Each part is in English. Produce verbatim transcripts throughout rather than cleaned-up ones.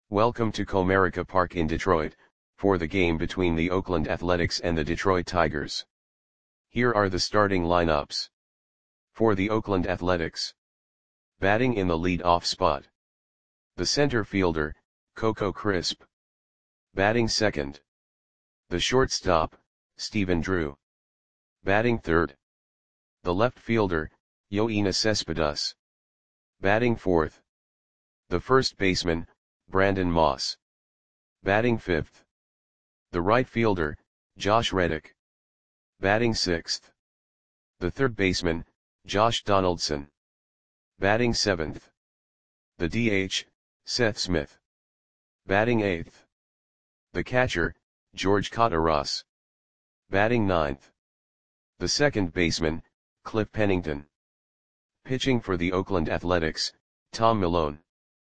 Welcome to Comerica Park in Detroit, for the game between the Oakland Athletics and the Detroit Tigers. Here are the starting lineups. For the Oakland Athletics. Batting in the lead-off spot. The center fielder, Coco Crisp. Batting second. The shortstop, Stephen Drew. Batting third. The left fielder, Yoenis Cespedes. Batting fourth. The first baseman, Brandon Moss. Batting fifth. The right fielder, Josh Reddick. Batting sixth. The third baseman, Josh Donaldson. Batting seventh. The D H, Seth Smith. Batting eighth. The catcher, George Kataras. Batting ninth. The second baseman, Cliff Pennington. Pitching for the Oakland Athletics, Tom Milone.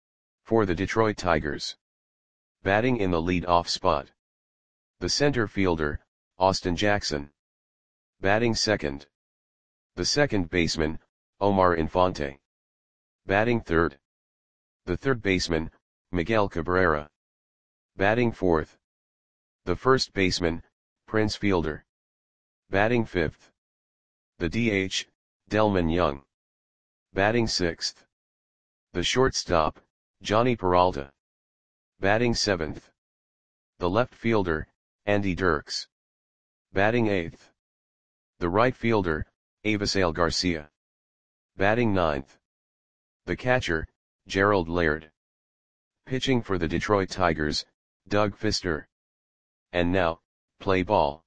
For the Detroit Tigers. Batting in the lead-off spot. The center fielder, Austin Jackson. Batting second. The second baseman, Omar Infante. Batting third. The third baseman, Miguel Cabrera. Batting fourth. The first baseman, Prince Fielder. Batting fifth. The D H, Delmon Young. Batting sixth. The shortstop, Johnny Peralta. Batting seventh. The left fielder, Andy Dirks. Batting eighth. The right fielder, Avisail Garcia. Batting ninth. The catcher, Gerald Laird. Pitching for the Detroit Tigers, Doug Fister. And now, play ball.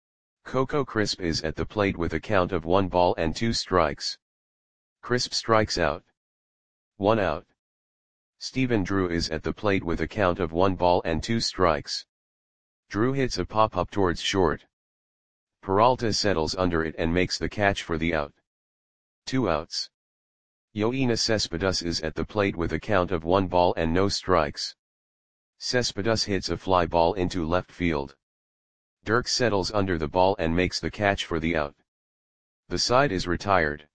Coco Crisp is at the plate with a count of one ball and two strikes. Crisp strikes out. One out. Stephen Drew is at the plate with a count of one ball and two strikes. Drew hits a pop-up towards short. Peralta settles under it and makes the catch for the out. Two outs. Yoenis Cespedes is at the plate with a count of one ball and no strikes. Cespedes hits a fly ball into left field. Dirks settles under the ball and makes the catch for the out. The side is retired.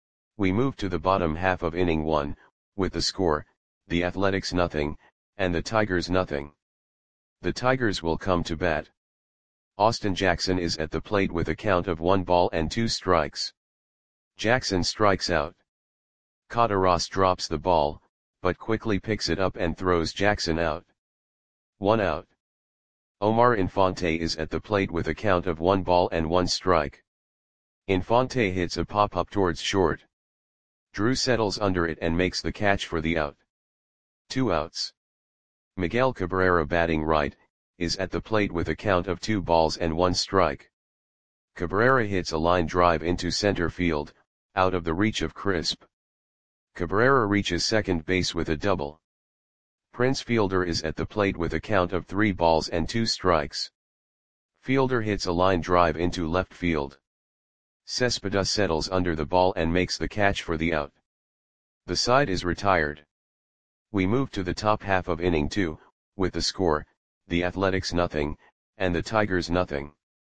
We move to the bottom half of inning one, with the score, the Athletics nothing, and the Tigers nothing. The Tigers will come to bat. Austin Jackson is at the plate with a count of one ball and two strikes. Jackson strikes out. Kataras drops the ball, but quickly picks it up and throws Jackson out. One out. Omar Infante is at the plate with a count of one ball and one strike. Infante hits a pop-up towards short. Drew settles under it and makes the catch for the out. Two outs. Miguel Cabrera, batting right, is at the plate with a count of two balls and one strike. Cabrera hits a line drive into center field, out of the reach of Crisp. Cabrera reaches second base with a double. Prince Fielder is at the plate with a count of three balls and two strikes. Fielder hits a line drive into left field. Cespedes settles under the ball and makes the catch for the out. The side is retired. We move to the top half of inning two, with the score, the Athletics nothing, and the Tigers nothing.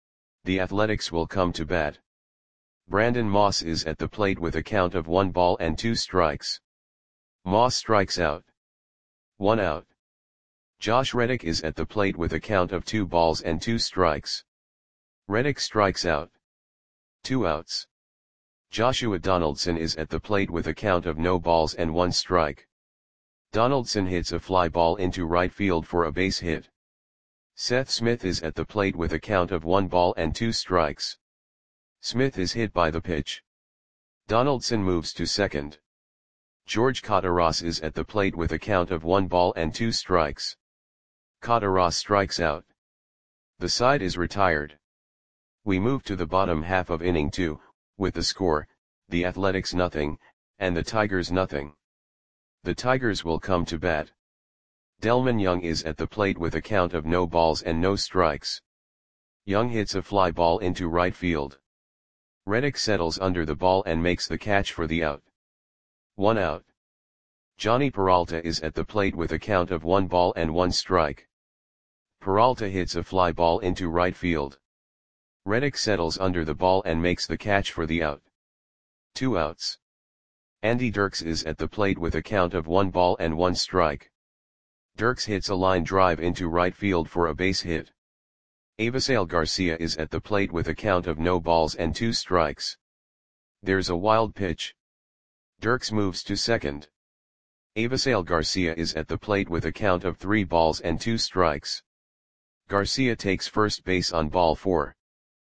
The Athletics will come to bat. Brandon Moss is at the plate with a count of one ball and two strikes. Moss strikes out. One out. Josh Reddick is at the plate with a count of two balls and two strikes. Reddick strikes out. Two outs. Joshua Donaldson is at the plate with a count of no balls and one strike. Donaldson hits a fly ball into right field for a base hit. Seth Smith is at the plate with a count of one ball and two strikes. Smith is hit by the pitch. Donaldson moves to second. George Kataras is at the plate with a count of one ball and two strikes. Kataras strikes out. The side is retired. We move to the bottom half of inning two, with the score, the Athletics nothing, and the Tigers nothing. The Tigers will come to bat. Delmon Young is at the plate with a count of no balls and no strikes. Young hits a fly ball into right field. Reddick settles under the ball and makes the catch for the out. One out. Johnny Peralta is at the plate with a count of one ball and one strike. Peralta hits a fly ball into right field. Reddick settles under the ball and makes the catch for the out. Two outs. Andy Dirks is at the plate with a count of one ball and one strike. Dirks hits a line drive into right field for a base hit. Avisail Garcia is at the plate with a count of no balls and two strikes. There's a wild pitch. Dirks moves to second. Avisail Garcia is at the plate with a count of three balls and two strikes. Garcia takes first base on ball four.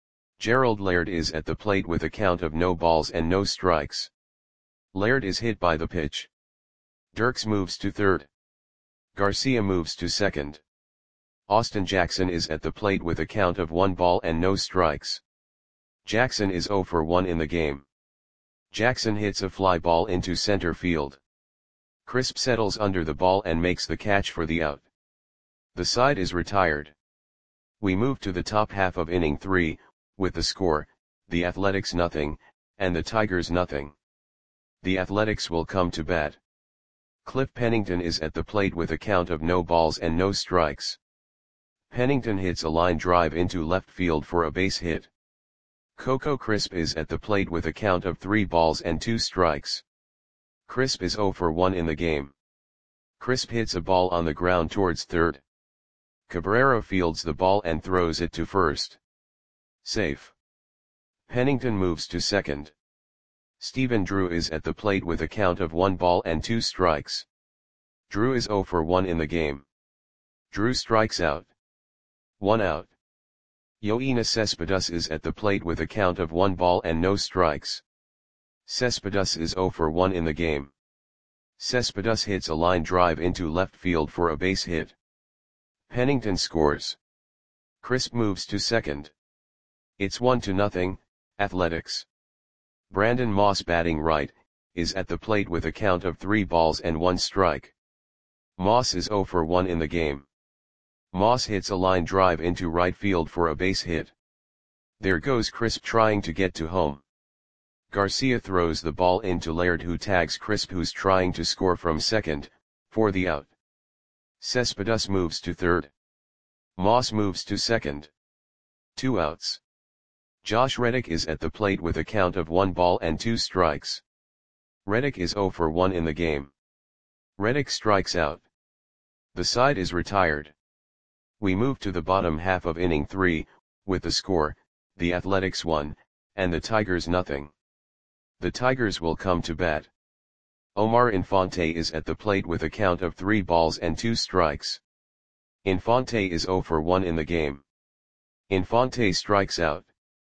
Gerald Laird is at the plate with a count of no balls and no strikes. Laird is hit by the pitch. Dirks moves to third. Garcia moves to second. Austin Jackson is at the plate with a count of one ball and no strikes. Jackson is zero for one in the game. Jackson hits a fly ball into center field. Crisp settles under the ball and makes the catch for the out. The side is retired. We move to the top half of inning three, with the score, the Athletics nothing, and the Tigers nothing. The Athletics will come to bat. Cliff Pennington is at the plate with a count of no balls and no strikes. Pennington hits a line drive into left field for a base hit. Coco Crisp is at the plate with a count of three balls and two strikes. Crisp is zero for one in the game. Crisp hits a ball on the ground towards third. Cabrera fields the ball and throws it to first. Safe. Pennington moves to second. Stephen Drew is at the plate with a count of one ball and two strikes. Drew is zero for one in the game. Drew strikes out. One out. Yoenis Cespedes is at the plate with a count of one ball and no strikes. Cespedes is zero for one in the game. Cespedes hits a line drive into left field for a base hit. Pennington scores. Crisp moves to second. It's one to nothing, Athletics. Brandon Moss, batting right, is at the plate with a count of three balls and one strike. Moss is zero for one in the game. Moss hits a line drive into right field for a base hit. There goes Crisp trying to get to home. Garcia throws the ball into Laird, who tags Crisp, who's trying to score from second, for the out. Cespedes moves to third. Moss moves to second. Two outs. Josh Reddick is at the plate with a count of one ball and two strikes. Reddick is zero for one in the game. Reddick strikes out. The side is retired. We move to the bottom half of inning three, with the score, the Athletics one, and the Tigers nothing. The Tigers will come to bat. Omar Infante is at the plate with a count of three balls and two strikes. Infante is zero for one in the game. Infante strikes out.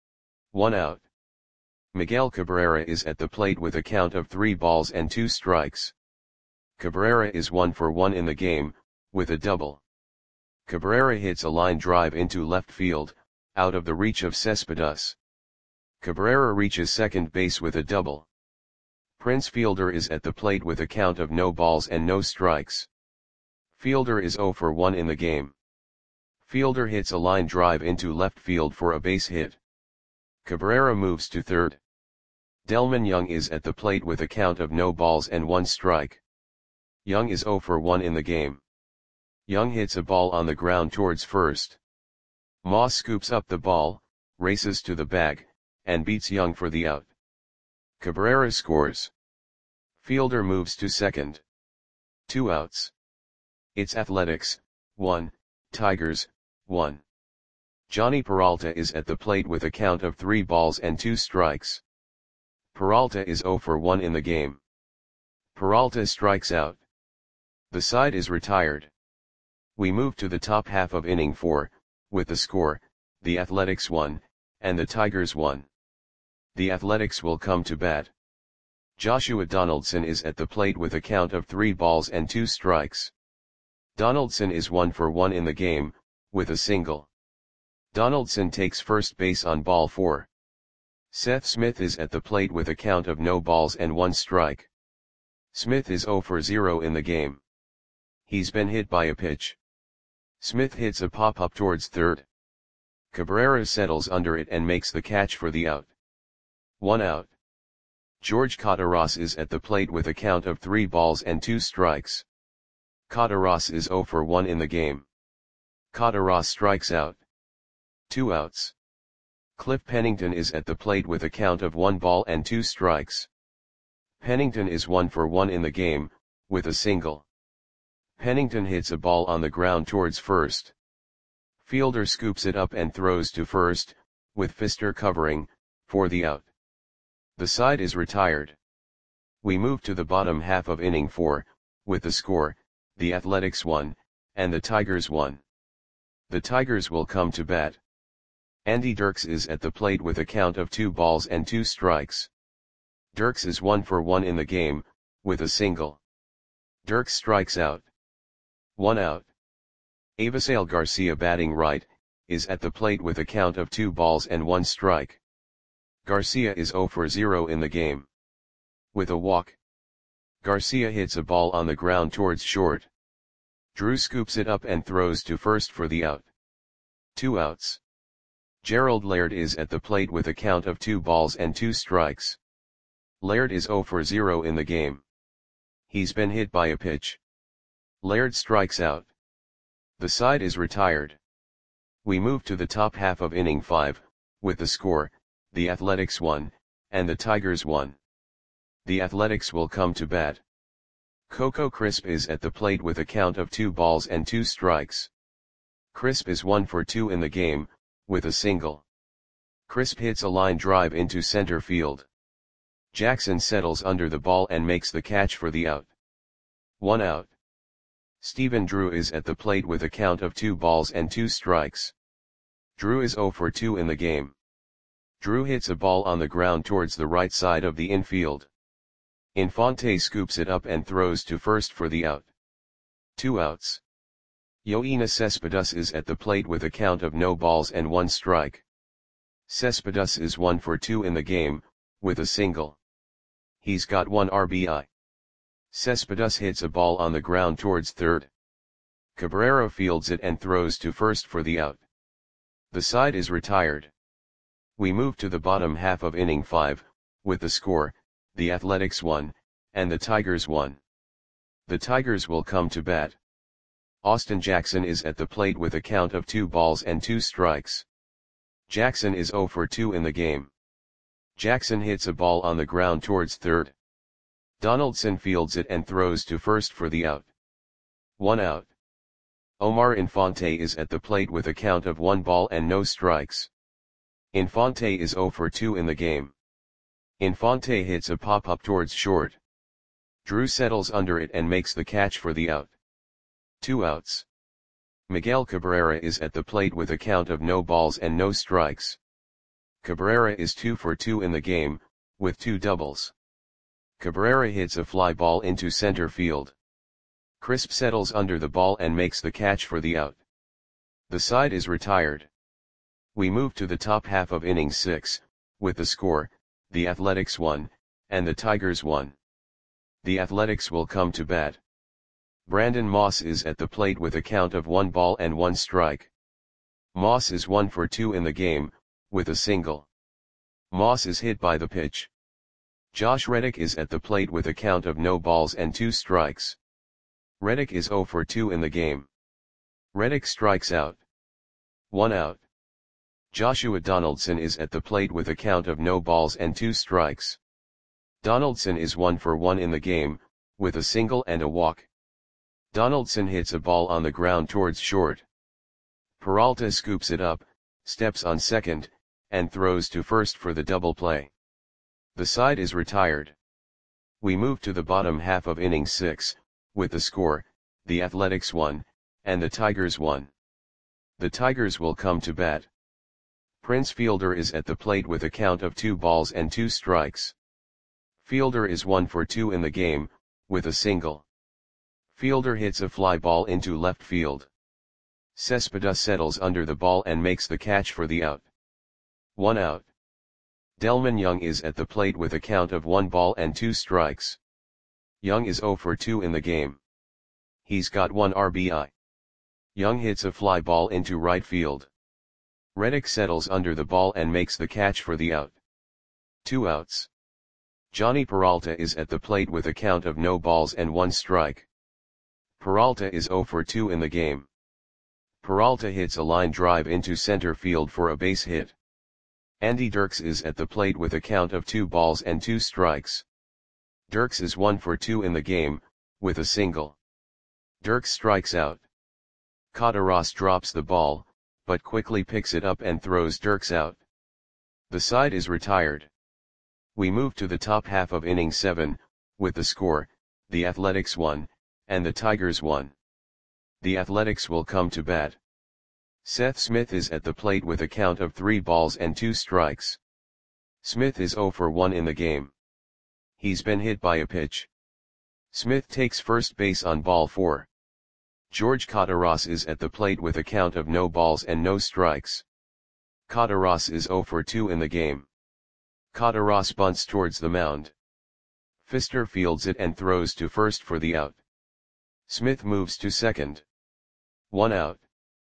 One out. Miguel Cabrera is at the plate with a count of three balls and two strikes. Cabrera is one for one in the game, with a double. Cabrera hits a line drive into left field, out of the reach of Cespedes. Cabrera reaches second base with a double. Prince Fielder is at the plate with a count of no balls and no strikes. Fielder is zero for one in the game. Fielder hits a line drive into left field for a base hit. Cabrera moves to third. Delman Young is at the plate with a count of no balls and one strike. Young is zero for one in the game. Young hits a ball on the ground towards first. Moss scoops up the ball, races to the bag, and beats Young for the out. Cabrera scores. Fielder moves to second. Two outs. It's Athletics, one, Tigers, one. Johnny Peralta is at the plate with a count of three balls and two strikes. Peralta is zero for one in the game. Peralta strikes out. The side is retired. We move to the top half of inning four, with the score, the Athletics one, and the Tigers one. The Athletics will come to bat. Joshua Donaldson is at the plate with a count of three balls and two strikes. Donaldson is one for one in the game, with a single. Donaldson takes first base on ball four. Seth Smith is at the plate with a count of no balls and one strike. Smith is zero for zero in the game. He's been hit by a pitch. Smith hits a pop-up towards third. Cabrera settles under it and makes the catch for the out. One out. George Cotaras is at the plate with a count of three balls and two strikes. Cotaras is zero for one in the game. Cotaras strikes out. Two outs. Cliff Pennington is at the plate with a count of one ball and two strikes. Pennington is one for one in the game, with a single. Pennington hits a ball on the ground towards first. Fielder scoops it up and throws to first, with Pfister covering, for the out. The side is retired. We move to the bottom half of inning four, with the score, the Athletics one, and the Tigers one. The Tigers will come to bat. Andy Dirks is at the plate with a count of two balls and two strikes. Dirks is one for one in the game, with a single. Dirks strikes out. One out. Avisail Garcia, batting right, is at the plate with a count of two balls and one strike. Garcia is zero for zero in the game. With a walk. Garcia hits a ball on the ground towards short. Drew scoops it up and throws to first for the out. Two outs. Gerald Laird is at the plate with a count of two balls and two strikes. Laird is zero for zero in the game. He's been hit by a pitch. Laird strikes out. The side is retired. We move to the top half of inning five, with the score, the Athletics one, and the Tigers one. The Athletics will come to bat. Coco Crisp is at the plate with a count of two balls and two strikes. Crisp is one for two in the game, with a single. Crisp hits a line drive into center field. Jackson settles under the ball and makes the catch for the out. One out. Stephen Drew is at the plate with a count of two balls and two strikes. Drew is zero for two in the game. Drew hits a ball on the ground towards the right side of the infield. Infante scoops it up and throws to first for the out. Two outs. Yoenis Cespedes is at the plate with a count of no balls and one strike. Cespedes is one for two in the game, with a single. He's got one R B I. Cespedes hits a ball on the ground towards third. Cabrera fields it and throws to first for the out. The side is retired. We move to the bottom half of inning five, with the score, the Athletics one, and the Tigers one. The Tigers will come to bat. Austin Jackson is at the plate with a count of two balls and two strikes. Jackson is zero for two in the game. Jackson hits a ball on the ground towards third. Donaldson fields it and throws to first for the out. One out. Omar Infante is at the plate with a count of one ball and no strikes. Infante is zero for two in the game. Infante hits a pop-up towards short. Drew settles under it and makes the catch for the out. Two outs. Miguel Cabrera is at the plate with a count of no balls and no strikes. Cabrera is two for two in the game, with two doubles. Cabrera hits a fly ball into center field. Crisp settles under the ball and makes the catch for the out. The side is retired. We move to the top half of inning six, with the score, the Athletics one, and the Tigers one. The Athletics will come to bat. Brandon Moss is at the plate with a count of one ball and one strike. Moss is one for two in the game, with a single. Moss is hit by the pitch. Josh Reddick is at the plate with a count of no balls and two strikes. Reddick is zero for two in the game. Reddick strikes out. One out. Joshua Donaldson is at the plate with a count of no balls and two strikes. Donaldson is one for one in the game, with a single and a walk. Donaldson hits a ball on the ground towards short. Peralta scoops it up, steps on second, and throws to first for the double play. The side is retired. We move to the bottom half of inning six, with the score, the Athletics one, and the Tigers one. The Tigers will come to bat. Prince Fielder is at the plate with a count of two balls and two strikes. Fielder is one for two in the game, with a single. Fielder hits a fly ball into left field. Cespedes settles under the ball and makes the catch for the out. One out. Delman Young is at the plate with a count of one ball and two strikes. Young is zero for two in the game. He's got one R B I. Young hits a fly ball into right field. Reddick settles under the ball and makes the catch for the out. Two outs. Johnny Peralta is at the plate with a count of no balls and one strike. Peralta is zero for two in the game. Peralta hits a line drive into center field for a base hit. Andy Dirks is at the plate with a count of two balls and two strikes. Dirks is one for two in the game, with a single. Dirks strikes out. Kataras drops the ball, but quickly picks it up and throws Dirks out. The side is retired. We move to the top half of inning seven, with the score, the Athletics one, and the Tigers one. The Athletics will come to bat. Seth Smith is at the plate with a count of three balls and two strikes. Smith is oh for one in the game. He's been hit by a pitch. Smith takes first base on ball four. George Kataras is at the plate with a count of no balls and no strikes. Kataras is oh for two in the game. Kataras bunts towards the mound. Pfister fields it and throws to first for the out. Smith moves to second. One out.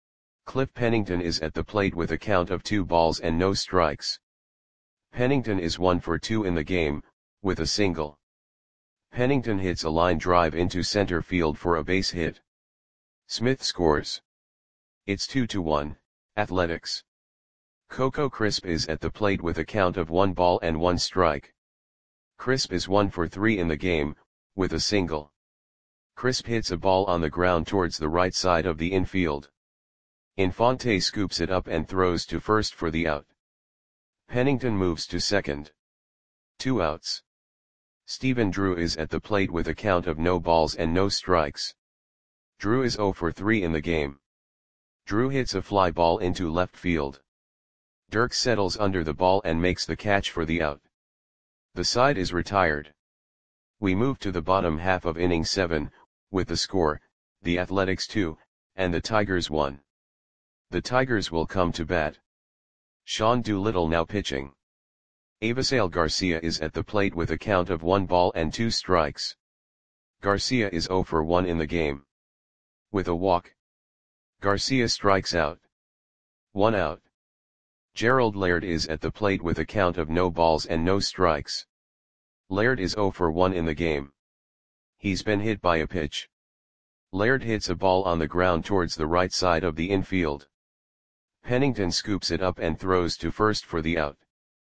Cliff Pennington is at the plate with a count of two balls and no strikes. Pennington is one for two in the game, with a single. Pennington hits a line drive into center field for a base hit. Smith scores. It's two to one, Athletics. Coco Crisp is at the plate with a count of one ball and one strike. Crisp is one for three in the game, with a single. Crisp hits a ball on the ground towards the right side of the infield. Infante scoops it up and throws to first for the out. Pennington moves to second. Two outs. Stephen Drew is at the plate with a count of no balls and no strikes. Drew is oh for three in the game. Drew hits a fly ball into left field. Dirks settles under the ball and makes the catch for the out. The side is retired. We move to the bottom half of inning seven, with the score, the Athletics two, and the Tigers one. The Tigers will come to bat. Sean Doolittle now pitching. Avisail Garcia is at the plate with a count of one ball and two strikes. Garcia is oh for one in the game. With a walk, Garcia strikes out. One out. Gerald Laird is at the plate with a count of no balls and no strikes. Laird is oh for one in the game. He's been hit by a pitch. Laird hits a ball on the ground towards the right side of the infield. Pennington scoops it up and throws to first for the out.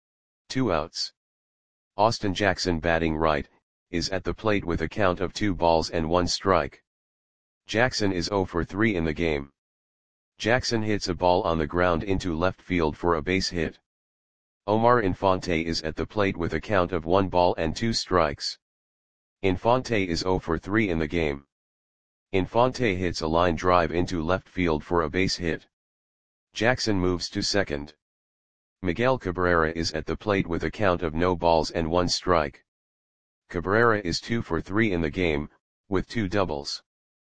Two outs. Austin Jackson, batting right, is at the plate with a count of two balls and one strike. Jackson is oh for three in the game. Jackson hits a ball on the ground into left field for a base hit. Omar Infante is at the plate with a count of one ball and two strikes. Infante is oh for three in the game. Infante hits a line drive into left field for a base hit. Jackson moves to second. Miguel Cabrera is at the plate with a count of no balls and one strike. Cabrera is two for three in the game, with two doubles.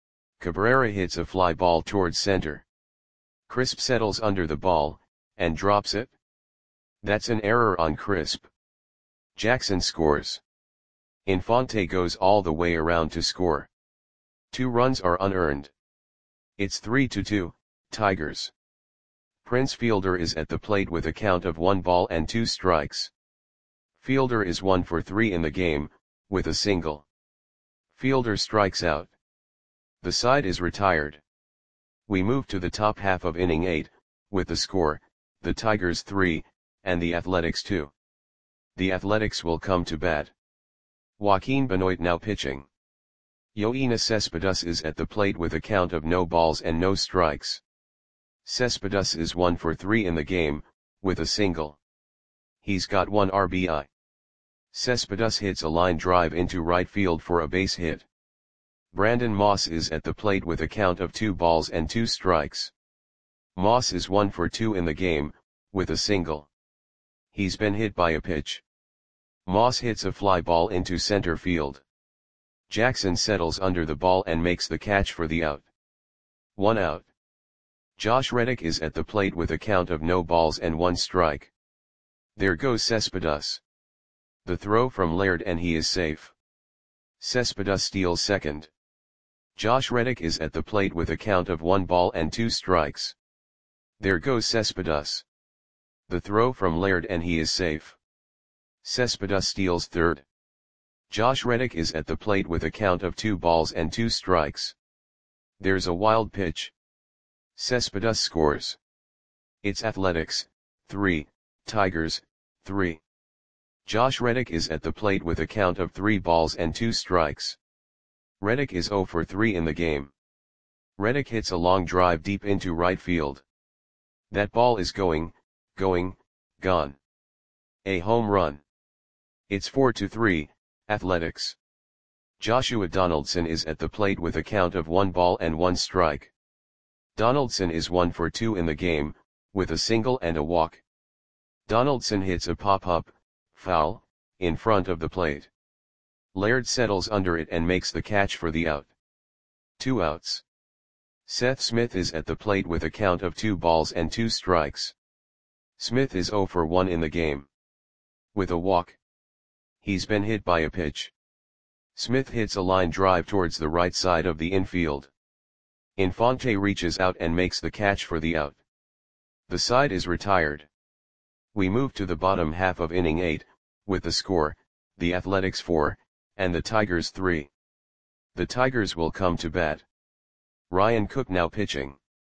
Cabrera hits a fly ball towards center. Crisp settles under the ball, and drops it. That's an error on Crisp. Jackson scores. Infante goes all the way around to score. Two runs are unearned. It's three to two, Tigers. Prince Fielder is at the plate with a count of one ball and two strikes. Fielder is one for three in the game, with a single. Fielder strikes out. The side is retired. We move to the top half of inning eight, with the score, the Tigers three, and the Athletics two. The Athletics will come to bat. Joaquin Benoit now pitching. Yoenis Cespedes is at the plate with a count of no balls and no strikes. Cespedes is one for three in the game, with a single. He's got one R B I. Cespedes hits a line drive into right field for a base hit. Brandon Moss is at the plate with a count of two balls and two strikes. Moss is one for two in the game, with a single. He's been hit by a pitch. Moss hits a fly ball into center field. Jackson settles under the ball and makes the catch for the out. One out. Josh Reddick is at the plate with a count of no balls and one strike. There goes Cespedes. The throw from Laird and he is safe. Cespedes steals second. Josh Reddick is at the plate with a count of one ball and two strikes. There goes Cespedes. The throw from Laird and he is safe. Cespedes steals third. Josh Reddick is at the plate with a count of two balls and two strikes. There's a wild pitch. Cespedes scores. It's Athletics, three, Tigers, three. Josh Reddick is at the plate with a count of three balls and two strikes. Reddick is oh for three in the game. Reddick hits a long drive deep into right field. That ball is going, going, gone. A home run. It's four to three, Athletics. Joshua Donaldson is at the plate with a count of one ball and one strike. Donaldson is one for two in the game, with a single and a walk. Donaldson hits a pop-up, foul, in front of the plate. Laird settles under it and makes the catch for the out. Two outs. Seth Smith is at the plate with a count of two balls and two strikes. Smith is zero for one in the game. With a walk. He's been hit by a pitch. Smith hits a line drive towards the right side of the infield. Infante reaches out and makes the catch for the out. The side is retired. We move to the bottom half of inning eight, with the score, the Athletics four, and the Tigers three. The Tigers will come to bat. Ryan Cook now pitching.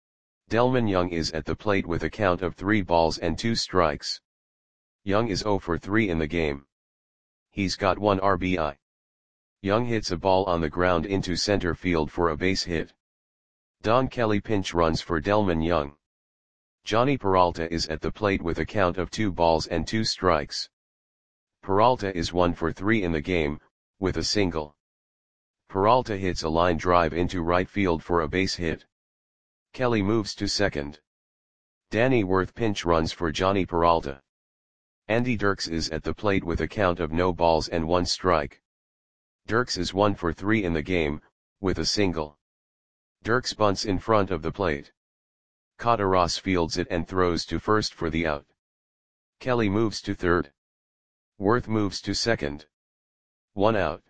Delmon Young is at the plate with a count of three balls and two strikes. Young is zero for three in the game. He's got one R B I. Young hits a ball on the ground into center field for a base hit. Don Kelly pinch runs for Delmon Young. Johnny Peralta is at the plate with a count of two balls and two strikes. Peralta is one for three in the game, with a single. Peralta hits a line drive into right field for a base hit. Kelly moves to second. Danny Worth pinch runs for Johnny Peralta. Andy Dirks is at the plate with a count of no balls and one strike. Dirks is one for three in the game, with a single. Dirks bunts in front of the plate. Cotaros fields it and throws to first for the out. Kelly moves to third. Worth moves to second. One out.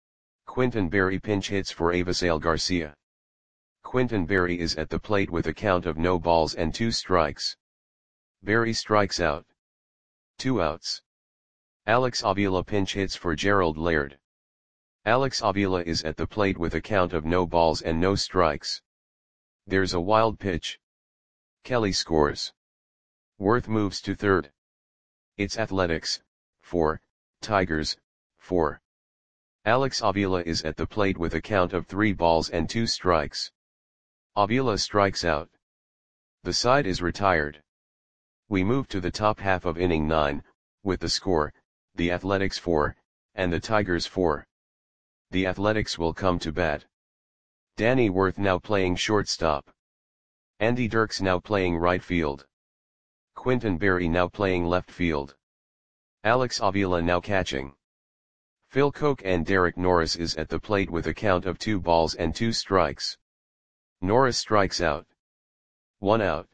Quinton Berry pinch hits for Avisail Garcia. Quinton Berry is at the plate with a count of no balls and two strikes. Berry strikes out. Two outs. Alex Avila pinch hits for Gerald Laird. Alex Avila is at the plate with a count of no balls and no strikes. There's a wild pitch. Kelly scores. Worth moves to third. It's Athletics, four, Tigers, four. Alex Avila is at the plate with a count of three balls and two strikes. Avila strikes out. The side is retired. We move to the top half of inning nine, with the score, the Athletics four, and the Tigers four. The Athletics will come to bat. Danny Worth now playing shortstop. Andy Dirks now playing right field. Quinton Berry now playing left field. Alex Avila now catching. Phil Koch and Derek Norris is at the plate with a count of two balls and two strikes. Norris strikes out. One out.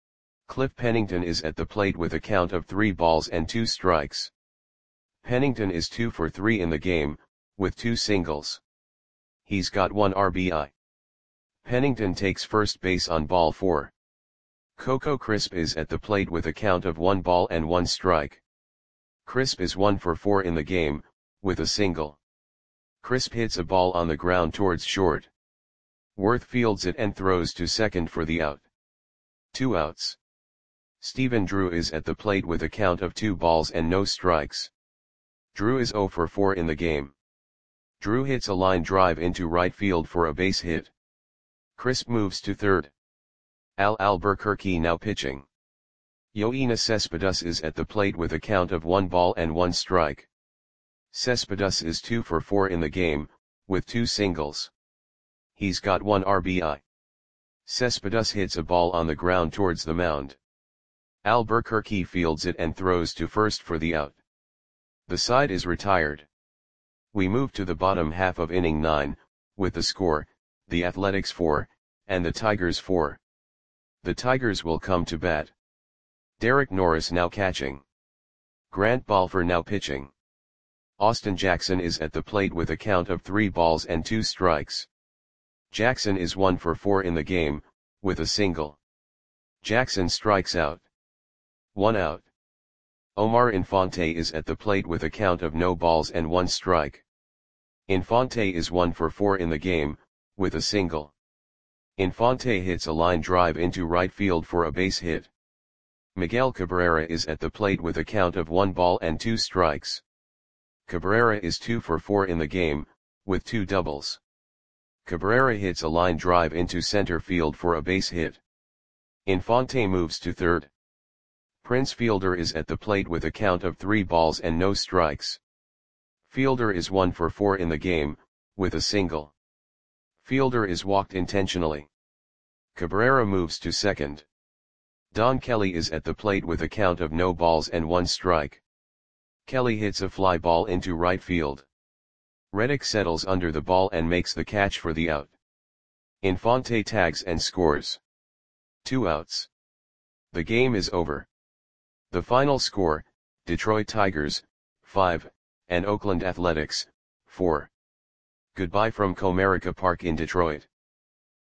Cliff Pennington is at the plate with a count of three balls and two strikes. Pennington is two for three in the game, with two singles. He's got one R B I. Pennington takes first base on ball four. Coco Crisp is at the plate with a count of one ball and one strike. Crisp is one for four in the game, with a single. Crisp hits a ball on the ground towards short. Worth fields it and throws to second for the out. Two outs. Stephen Drew is at the plate with a count of two balls and no strikes. Drew is zero for four in the game. Drew hits a line drive into right field for a base hit. Crisp moves to third. Al Albuquerque now pitching. Yoenis Cespedes is at the plate with a count of one ball and one strike. Cespedes is two for four in the game, with two singles. He's got one R B I. Cespedes hits a ball on the ground towards the mound. Albuquerque fields it and throws to first for the out. The side is retired. We move to the bottom half of inning nine, with the score, the Athletics four, and the Tigers four. The Tigers will come to bat. Derek Norris now catching. Grant Balfour now pitching. Austin Jackson is at the plate with a count of three balls and two strikes. Jackson is one for four in the game, with a single. Jackson strikes out. One out. Omar Infante is at the plate with a count of no balls and one strike. Infante is one for four in the game, with a single. Infante hits a line drive into right field for a base hit. Miguel Cabrera is at the plate with a count of one ball and two strikes. Cabrera is two for four in the game, with two doubles. Cabrera hits a line drive into center field for a base hit. Infante moves to third. Prince Fielder is at the plate with a count of three balls and no strikes. Fielder is one for four in the game, with a single. Fielder is walked intentionally. Cabrera moves to second. Don Kelly is at the plate with a count of no balls and one strike. Kelly hits a fly ball into right field. Reddick settles under the ball and makes the catch for the out. Infante tags and scores. Two outs. The game is over. The final score, Detroit Tigers, five, and Oakland Athletics, four. Goodbye from Comerica Park in Detroit.